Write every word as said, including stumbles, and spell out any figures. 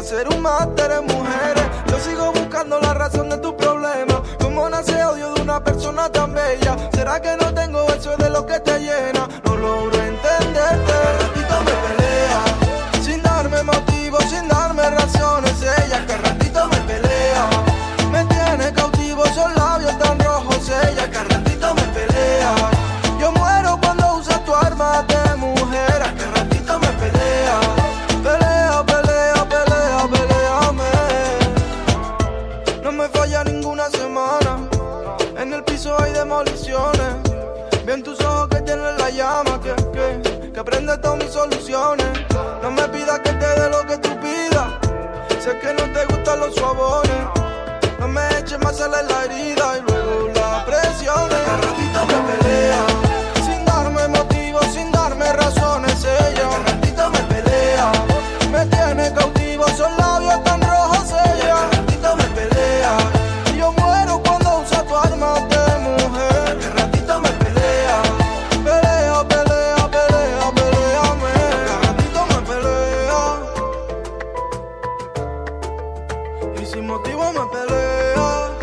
ser un máster en mujeres. Yo sigo buscando la razón de tu problema. ¿Cómo nace odio de una persona tan bella? ¿Será que no tengo eso de lo que te llena? No logro entenderte. Ratito me pelea, sin darme motivos, sin darme razones. Ella que ratito me pelea, me tiene cautivo esos labios tan rojos. Ella que ratito me pelea. Yo muero cuando usas tu arma de mujer. A que ratito me pelea. Pelea, pelea, pelea, peleame. No me falla ninguna semana. En el piso hay demoliciones. Vi en tus ojos que tienen la llama que, que, que prende todas mis soluciones. No me pidas que te dé lo que tú pidas. Sé que no te gustan los suabones. No me eches más sal en la herida y luego la presión. Cada ratito me pelea, sin darme motivos, sin darme razones. Ella cada ratito me pelea, me tiene cautivo esos labios tan rojos. Ella cada ratito me pelea. Y yo muero cuando usa tu arma de mujer. Cada ratito me pelea. Pelea, pelea, pelea, peleame. Cada ratito me pelea. Y sin motivo me pelea.